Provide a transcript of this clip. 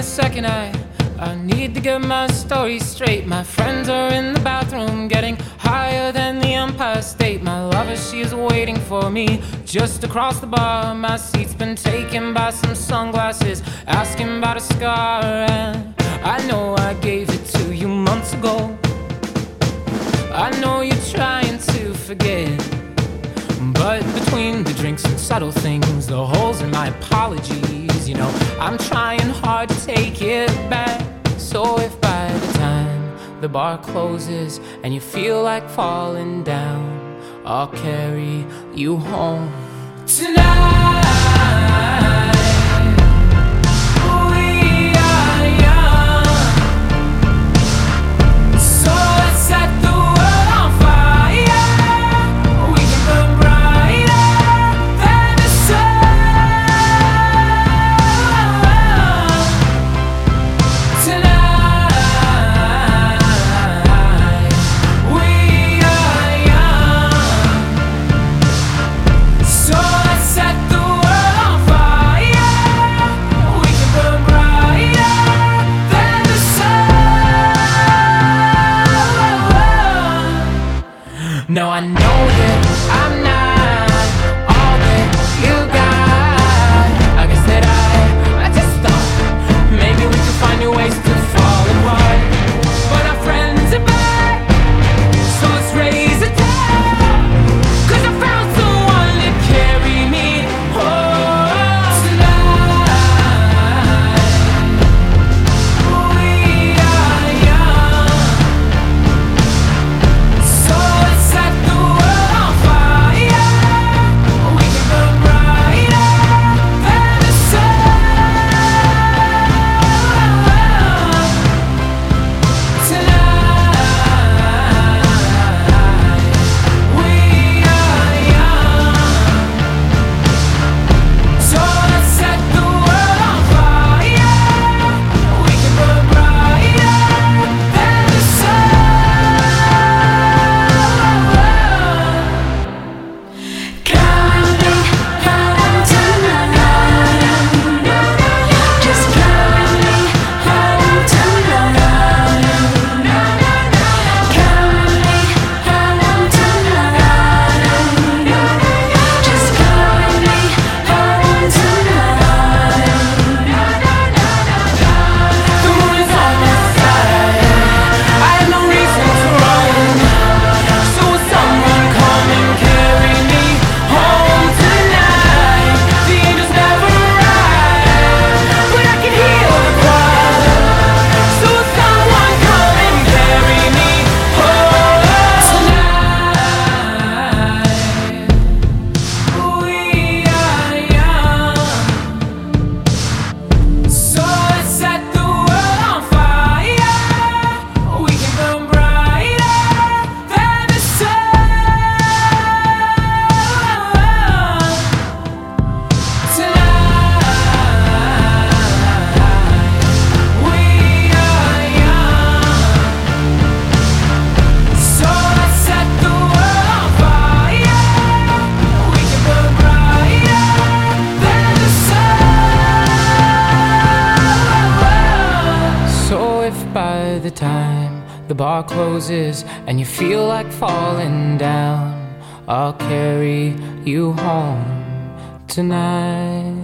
second. I need to get my story straight. My friends are in the bathroom, getting higher than the Empire State. My lover, she is waiting for me just across the bar. My seat's been taken by some sunglasses, asking about a scar. And I know I gave it to you months ago. I know you're trying to forget, but between the drinks and subtle things, the holes in my apologies, you know, I'm trying hard to take it back. So if by the time the bar closes and you feel like falling down, I'll carry you home tonight. No, I know that I'm not all that you got. I guess that I just thought maybe we could find new ways to fall apart. But our friends are back, so let's raise a toast, 'cause I found someone to carry me home tonight. We are young, so let's set the world on fire. We can burn brighter than the sun tonight. We are young, so let's set the world on fire. We can burn brighter than the sun. Coming home tonight. Just coming home tonight. Coming home tonight. Just coming home tonight. The moon is on my side. I have no reason to run. So will someone come and carry me home tonight? The angels never arrive, but I can hear the choir. So will someone come and carry me home tonight? We are young, so let's set the world on fire. We can burn brighter than the sun tonight. We are young, so let's set the world on fire. We can burn brighter than the sun. So if by the time the bar closes and you feel like falling down, I'll carry you home tonight.